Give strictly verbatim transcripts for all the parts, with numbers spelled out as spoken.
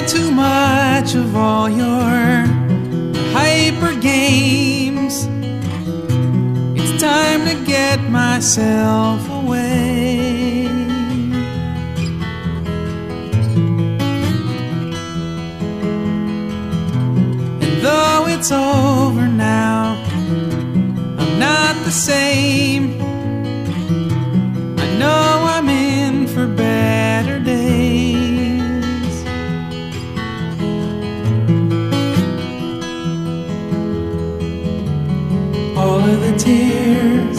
had too much of all your hyper games. It's time to get myself away. And though it's over now, I'm not the same. I know I'm in for better days. All of the tears,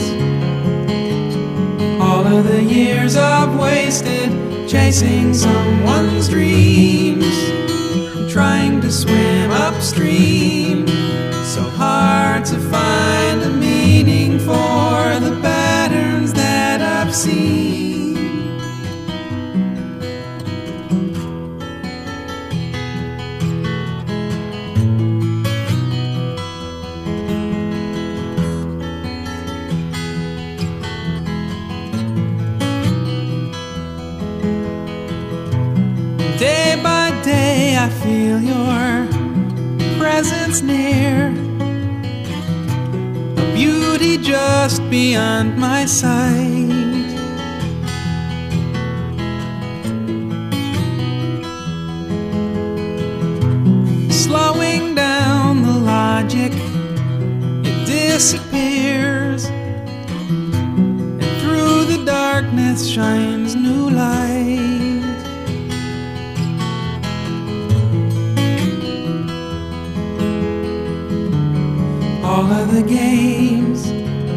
all of the years I've wasted chasing someone's dreams, trying to swim upstream. So hard to find a meaning for the patterns that I've seen. Day by day I feel your presence near, a beauty just beyond my sight. Slowing down the logic, it disappears, and through the darkness shines new light. All of the games,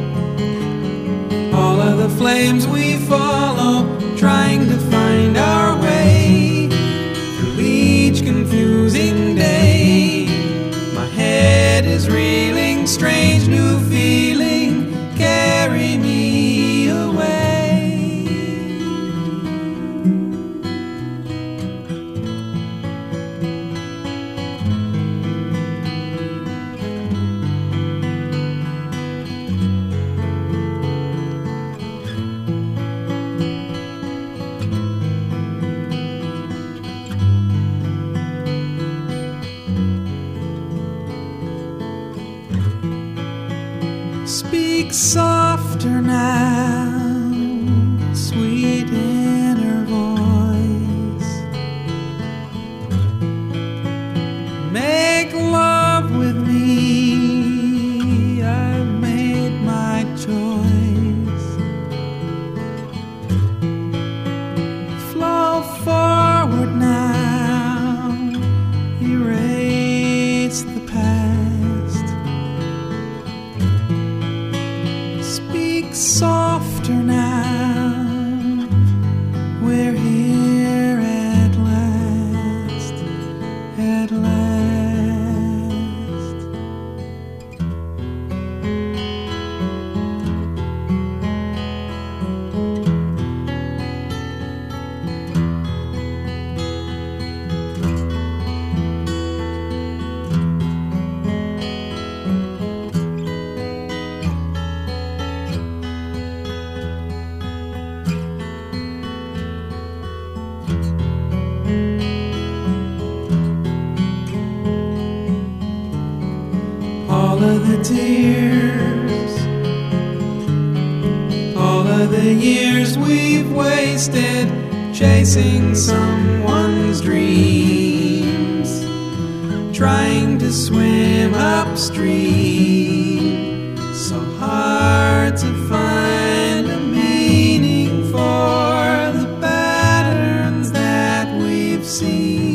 all of the flames we follow, trying to find our way through each confusing day. My head is reeling, strange new feeling, carry me away. Speak softer now, sweet inner voice. Make love with me, I've made my choice. Flow forward now, erase the past. Speak softer now, we're here at last, at last. All of the tears, all of the years we've wasted chasing someone's dreams, trying to swim upstream. So hard to find a meaning for the patterns that we've seen.